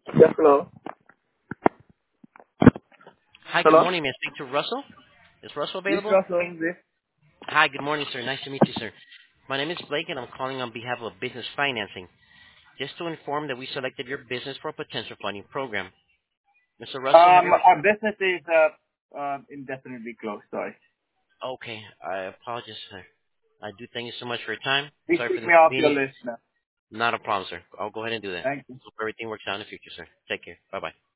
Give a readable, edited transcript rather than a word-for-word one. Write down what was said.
Yes, hello. Hi, good Hello. morning. May I speak to Russell? Is Russell This available? Russell. This. Hi, good morning, sir. Nice to meet you, sir. My name is Blake, and I'm calling on behalf of Business Financing, just to inform that we selected your business for a potential funding program. Mr. Russell, have you... Our business is indefinitely closed. Sorry. Okay, I apologize, sir. I do thank you so much for your time. Please Sorry for take the me off your inconvenience. list now. Not a problem, sir. I'll go ahead and do that. Thank you. Hope everything works out in the future, sir. Take care. Bye-bye.